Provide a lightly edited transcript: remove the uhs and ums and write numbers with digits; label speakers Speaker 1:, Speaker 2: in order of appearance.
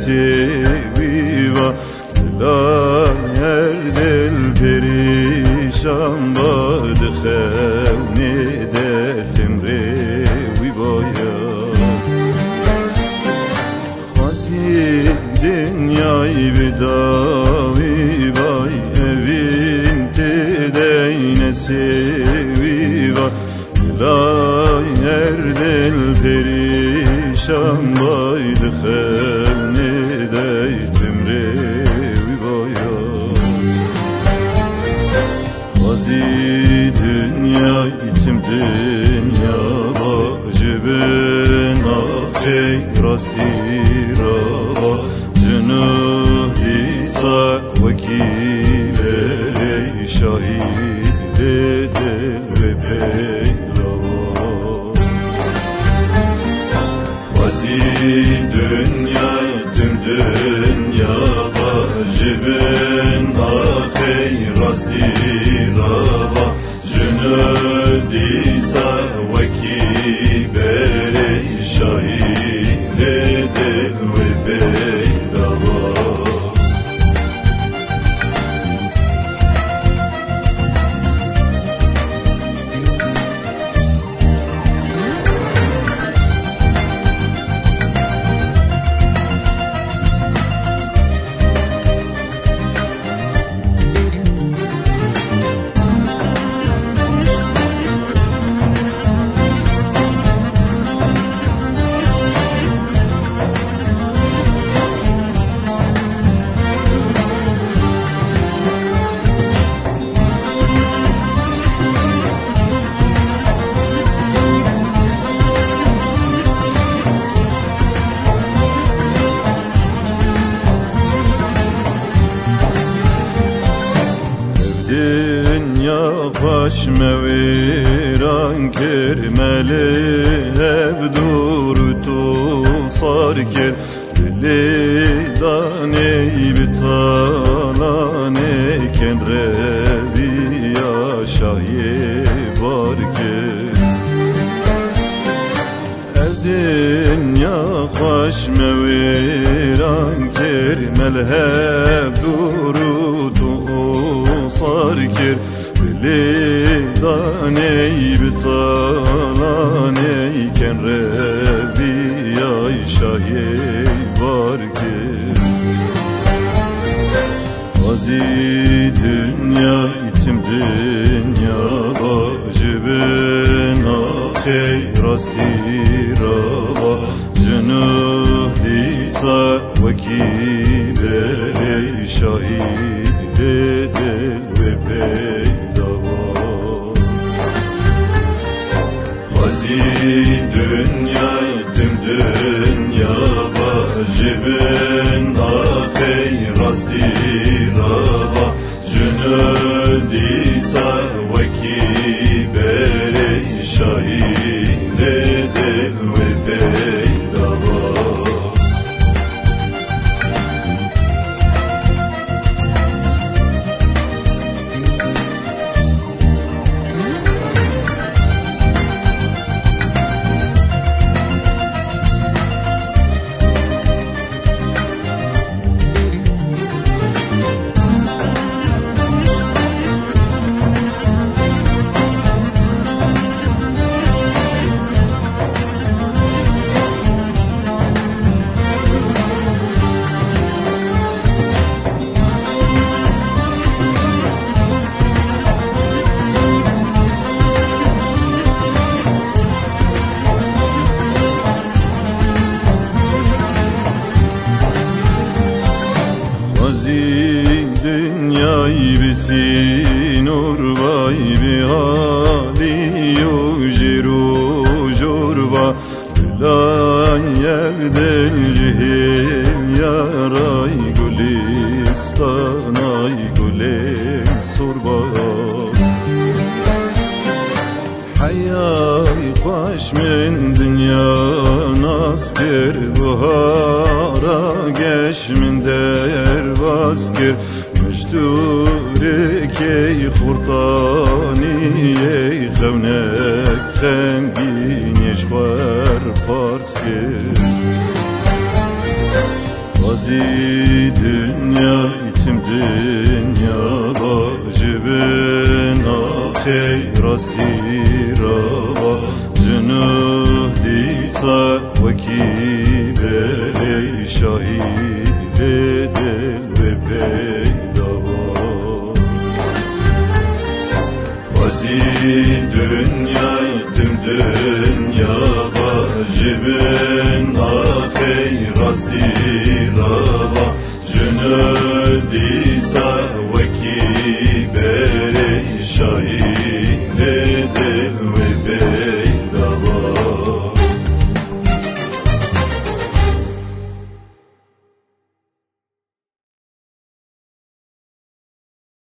Speaker 1: seviva la yerdel perişan bad khevne der temre vi boya khazi dünyayı bedavi vay evin tedeyne seviva la yerdel perişan bad khevne der temre dünya itim dünya bacı ben ahey rasti rava cünüh İsa vekileri şahit edel ve peylava vazi dünya itim dünya bacı ben ahey rasti rava Cünüdisa veki bere şahit edel ve beydava Faş meviran kermeli ev durutu sarker dili daney bitalane kenrevi yaşaye barker ev dünya faş meviran kermeli ev durutu sarker Lidaney bitalaney ken revi ayşayey var ki Azi dünya itim dünya bacı ben ahey rasti rava cünüh disa vekibere şahit edel ve pey dünya tüm dünya bacı ben ahey rasti rava cünüdisa veki bere şahit edel ve beydava dünyayı bisin urvay bi hali yujiru jurva la yevdel cihim yaray gulistanay gulis surba hayay baş min dünya nasker buhara geç min der vasker مجدور کی خورتانی خونک خمگینش خور پارس کرد Vazi dünya itim dünya Vacibin ahey rasti rava Cünuh disa vekibe şahid edel ve peydava Vazi dünya itim dünya Vacibin ahey rasti